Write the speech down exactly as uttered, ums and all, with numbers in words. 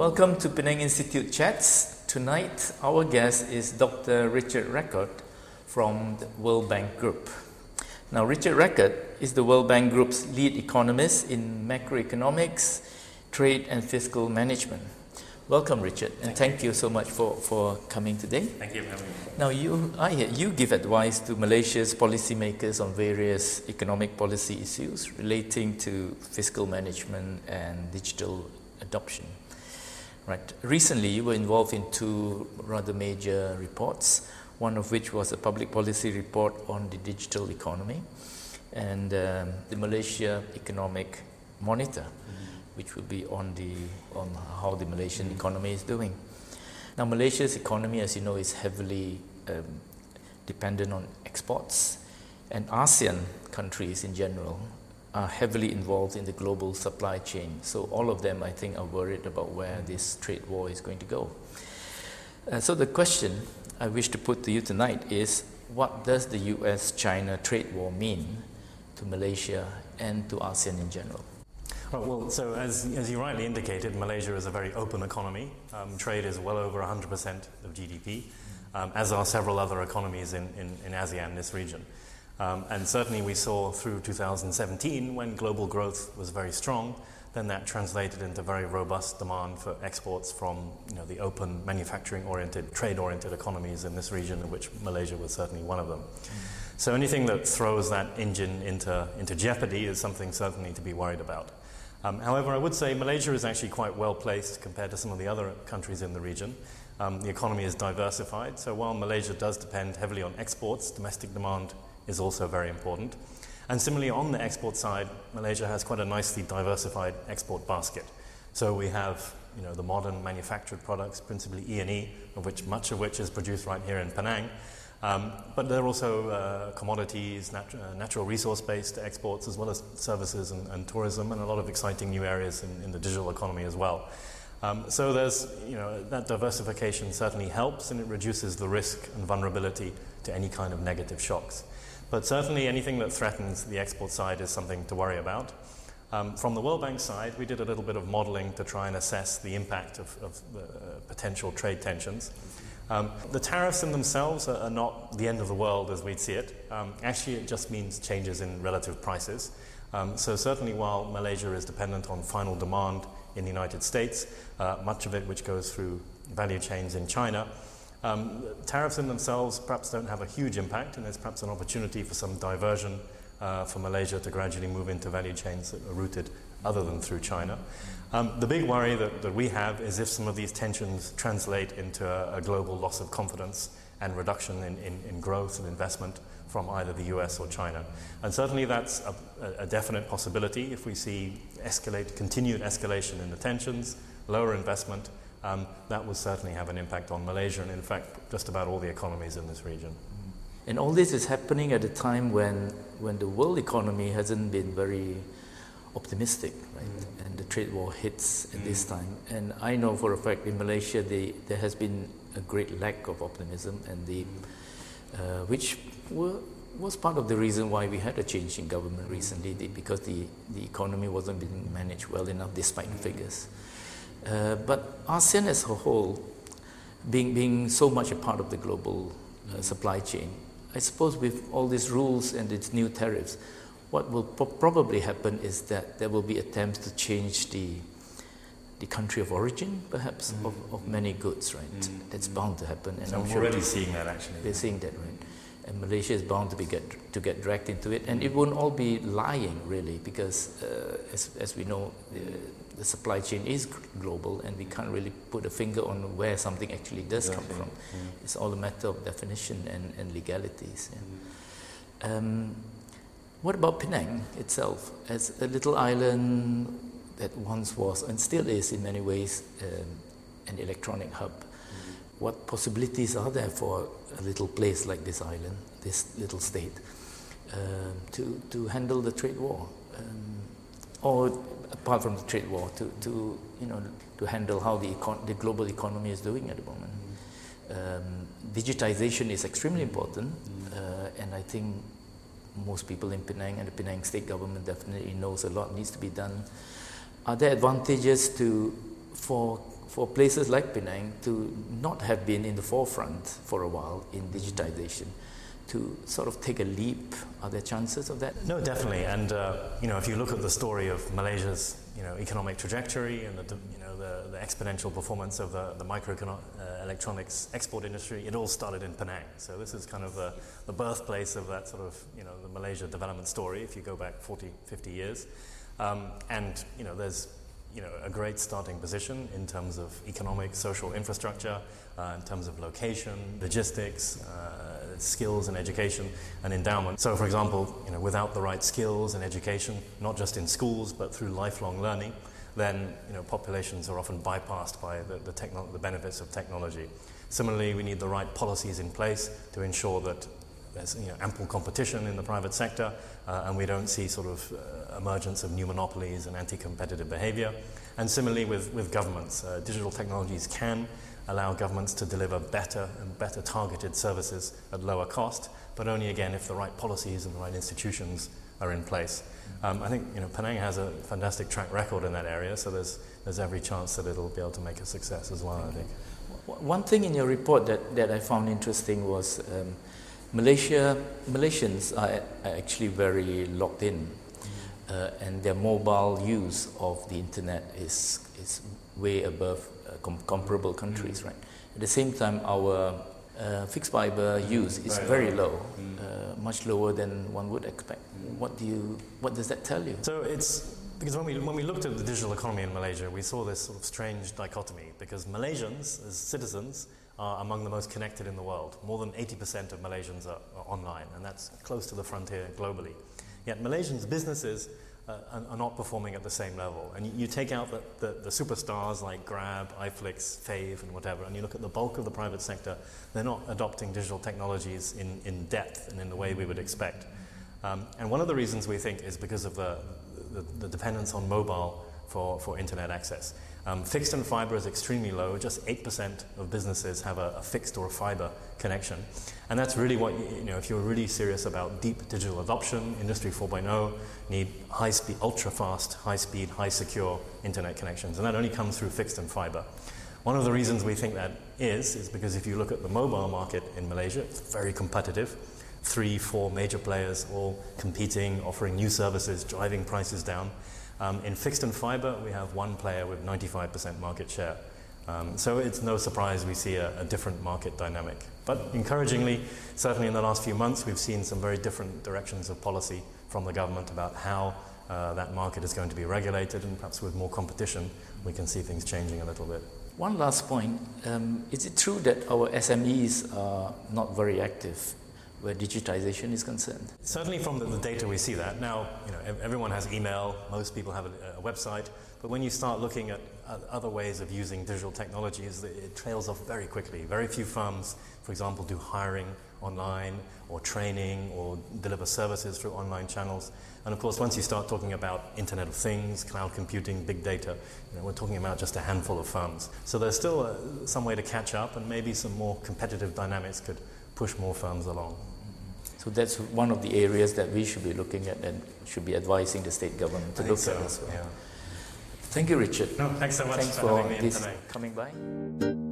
Welcome to Penang Institute Chats. Tonight, our guest is Doctor Richard Record from the World Bank Group. Now, Richard Record is the World Bank Group's lead economist in macroeconomics, trade and fiscal management. Welcome, Richard, and thank, thank you. you so much for, for coming today. Thank you for having me. Now, you, I hear you give advice to Malaysia's policymakers on various economic policy issues relating to fiscal management and digital adoption. Right. Recently, you were involved in two rather major reports, one of which was a public policy report on the digital economy, and um, the Malaysia Economic Monitor, mm-hmm. which will be on the on how the Malaysian mm-hmm. economy is doing. Now, Malaysia's economy, as you know, is heavily um, dependent on exports, and ASEAN countries in general are heavily involved in the global supply chain. So all of them, I think, are worried about where this trade war is going to go. Uh, so the question I wish to put to you tonight is, what does the U S China trade war mean to Malaysia and to ASEAN in general? Right, well, so as, as you rightly indicated, Malaysia is a very open economy. Um, trade is well over one hundred percent of G D P, um, as are several other economies in, in, in ASEAN, this region. Um, and certainly we saw through two thousand seventeen, when global growth was very strong, then that translated into very robust demand for exports from you know, the open manufacturing-oriented, trade-oriented economies in this region, of which Malaysia was certainly one of them. Mm. So anything that throws that engine into, into jeopardy is something certainly to be worried about. Um, however, I would say Malaysia is actually quite well placed compared to some of the other countries in the region. Um, the economy is diversified, so while Malaysia does depend heavily on exports, domestic demand is also very important. And similarly, on the export side, Malaysia has quite a nicely diversified export basket. So we have, you know, the modern manufactured products, principally E and E, of which much of which is produced right here in Penang. Um, but there are also uh, commodities, nat- uh, natural resource-based exports, as well as services and, and tourism, and a lot of exciting new areas in, in the digital economy as well. Um, so there's, you know, that diversification certainly helps, and it reduces the risk and vulnerability to any kind of negative shocks. But certainly anything that threatens the export side is something to worry about. Um, from the World Bank side, we did a little bit of modeling to try and assess the impact of, of the uh, potential trade tensions. Um, the tariffs in themselves are, are not the end of the world as we'd see it. Um, actually, it just means changes in relative prices. Um, so certainly while Malaysia is dependent on final demand in the United States, uh, much of it which goes through value chains in China, Um, tariffs in themselves perhaps don't have a huge impact, and there's perhaps an opportunity for some diversion uh, for Malaysia to gradually move into value chains that are routed other than through China. Um, the big worry that, that we have is if some of these tensions translate into a, a global loss of confidence and reduction in, in, in growth and investment from either the U S or China. And certainly that's a, a definite possibility if we see escalate, continued escalation in the tensions, lower investment. Um, that will certainly have an impact on Malaysia and, in fact, just about all the economies in this region. And all this is happening at a time when, when the world economy hasn't been very optimistic, right? Mm. And the trade war hits at mm. this time. And I know for a fact in Malaysia they, there has been a great lack of optimism, and the uh, which were, was part of the reason why we had a change in government recently, because the, the economy wasn't being managed well enough despite the figures. Uh, but ASEAN as a whole, being being so much a part of the global uh, supply chain, I suppose with all these rules and its new tariffs, what will pro- probably happen is that there will be attempts to change the the country of origin, perhaps, mm. of, of many goods, right? Mm. That's bound to happen. And so I'm sure already seeing that, actually. We're seeing that, right? And Malaysia is bound to be get to get dragged into it, and it won't all be lying, really, because uh, as as we know, the, the supply chain is global, and we can't really put a finger on where something actually does exactly. come from. Mm. It's all a matter of definition and, and legalities. Yeah. Mm. Um, what about Penang itself, as a little island that once was and still is in many ways um, an electronic hub? What possibilities are there for a little place like this island, this little state, uh, to to handle the trade war, um, or apart from the trade war, to, to you know to handle how the econ- the global economy is doing at the moment? Um, digitization is extremely important, uh, and I think most people in Penang and the Penang state government definitely knows a lot needs to be done. Are there advantages to for for places like Penang to not have been in the forefront for a while in digitization, to sort of take a leap? Are there chances of that? No, definitely. And uh, you know, if you look at the story of Malaysia's you know economic trajectory and the you know the, the exponential performance of the, the micro uh, electronics export industry, it all started in Penang. So this is kind of the, the birthplace of that sort of you know the Malaysia development story. If you go back forty, fifty years, um, and you know there's you know a great starting position in terms of economic, social infrastructure, uh, in terms of location, logistics. Uh, skills and education and endowment. So for example, you know, without the right skills and education, not just in schools but through lifelong learning, then you know, populations are often bypassed by the, the, techno- the benefits of technology. Similarly, we need the right policies in place to ensure that there's you know, ample competition in the private sector uh, and we don't see sort of uh, emergence of new monopolies and anti-competitive behavior. And similarly with, with governments, uh, digital technologies can allow governments to deliver better and better targeted services at lower cost, but only again if the right policies and the right institutions are in place. Um, I think you know Penang has a fantastic track record in that area, so there's there's every chance that it'll be able to make a success as well, I think. One thing in your report that, that I found interesting was um, Malaysia Malaysians are, are actually very locked in, uh, and their mobile use of the internet is is way above uh, com- comparable countries, mm. right? At the same time, our uh, fixed fiber use is very, very low, low mm. uh, much lower than one would expect. Mm. What do you? What does that tell you? So it's because when we when we looked at the digital economy in Malaysia, we saw this sort of strange dichotomy. Because Malaysians, as citizens, are among the most connected in the world. More than eighty percent of Malaysians are, are online, and that's close to the frontier globally. Yet Malaysians' businesses Uh, are not performing at the same level. And you, you take out the, the, the superstars like Grab, iFlix, Fave and whatever, and you look at the bulk of the private sector, they're not adopting digital technologies in, in depth and in the way we would expect. Um, and one of the reasons we think is because of the, the, the dependence on mobile for, for internet access. Um, fixed and fiber is extremely low. Just eight percent of businesses have a, a fixed or a fiber connection. And that's really what, you, you know, if you're really serious about deep digital adoption, Industry four point oh, need high-speed, ultra-fast, high-speed, high-secure internet connections. And that only comes through fixed and fiber. One of the reasons we think that is, is because if you look at the mobile market in Malaysia, it's very competitive. Three, four major players all competing, offering new services, driving prices down. Um, in fixed and fiber, we have one player with ninety-five percent market share. Um, so it's no surprise we see a, a different market dynamic. But encouragingly, certainly in the last few months, we've seen some very different directions of policy from the government about how uh, that market is going to be regulated, and perhaps with more competition, we can see things changing a little bit. One last point. Um, is it true that our S M Es are not very active where digitization is concerned? Certainly from the, the data we see that. Now, you know, everyone has email, most people have a, a website, but when you start looking at uh, other ways of using digital technologies, it trails off very quickly. Very few firms, for example, do hiring online or training or deliver services through online channels. And of course, once you start talking about Internet of Things, cloud computing, big data, you know, we're talking about just a handful of firms. So there's still uh, some way to catch up, and maybe some more competitive dynamics could push more firms along. So that's one of the areas that we should be looking at and should be advising the state government to look so, at as well. Yeah. Thank you, Richard. No, thanks so much thanks for, for having me in this today. coming by.